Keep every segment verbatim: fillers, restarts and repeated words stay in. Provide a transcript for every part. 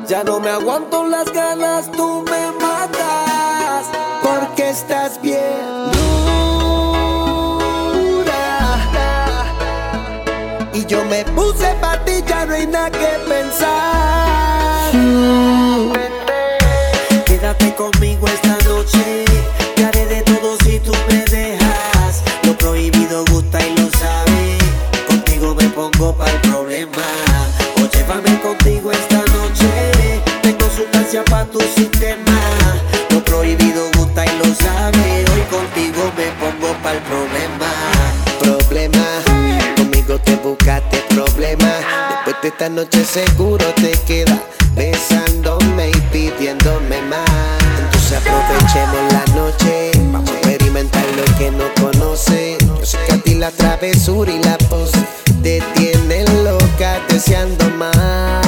Ya no me aguanto las ganas, tú me matas, porque estás bien dura. Y yo me puse pa' ti, ya no hay nada que pensar. mm. Quédate conmigo esta noche, te haré de todo si tú me dejas. Lo prohibido gusta y lo sabes, contigo me pongo pa'l problema. O llévame contigo esta noche, tengo sustancia pa' tu sistema. Lo prohibido gusta y lo sabes, hoy contigo me pongo pa'l problema. Problema, conmigo te buscaste problema. Después de esta noche seguro te quedas besándome y pidiéndome más. Entonces aprovechemos la noche, vamos a experimentar lo que no conoce. Yo sé que a ti la travesura y la pose te tienen loca deseando más.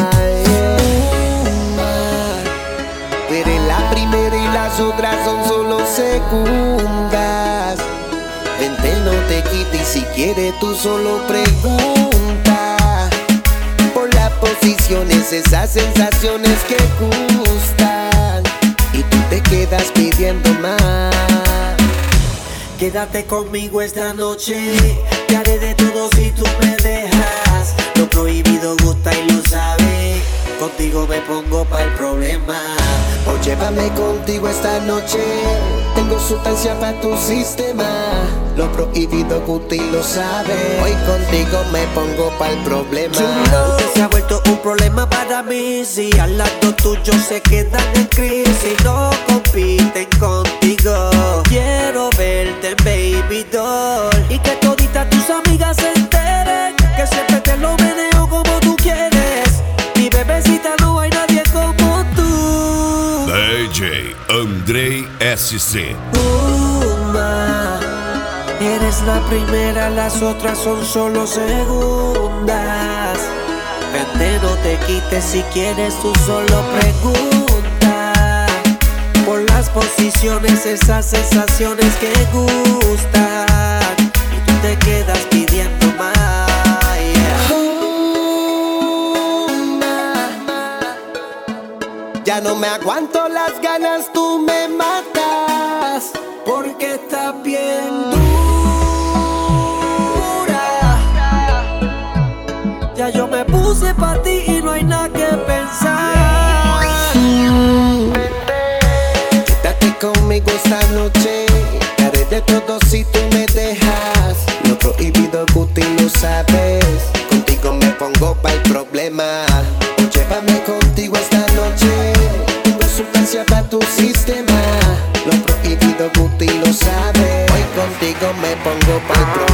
Tú eres la primera y las otras son solo segundas. Vente, no te quites y si quieres tú solo pregunta por las posiciones, esas sensaciones que gustan, y tú te quedas pidiendo más. Quédate conmigo esta noche, te haré de todo si tú me dejas. Lo prohibido gusta y lo sabes, contigo me pongo pa'l problema. O llévame contigo esta noche, tengo sustancia pa' tu sistema. Lo prohibido gusta y lo sabes, hoy contigo me pongo pa'l problema. Usted se ha vuelto un problema para mí, si al lado tuyo se quedan en crisis. No compiten contigo, quiero verte baby doll, y que toditas tus amigas se enteren que siempre te lo meneo como tú quieres. Mi bebecita, no hay nadie como tú. D J Andrei S C. Uma, eres la primera, las otras son solo segundas. Vente, no te quites, si quieres tú solo pregunta por las posiciones, esas sensaciones que gustan, y tú te quedas pidiendo más. Ya no me aguanto las ganas, tú me matas, porque estás bien dura. Ya yo me puse pa' ti y no hay nada que pensar. Quédate conmigo esta noche, te haré de todo si tú me dejas. Lo prohibido gusta y lo sabes, contigo me pongo pa'l problema. O llévame contigo esta noche, tengo sustancia pa' tu sistema. Lo prohibido gusta y lo sabes, hoy contigo me pongo pa'l problema.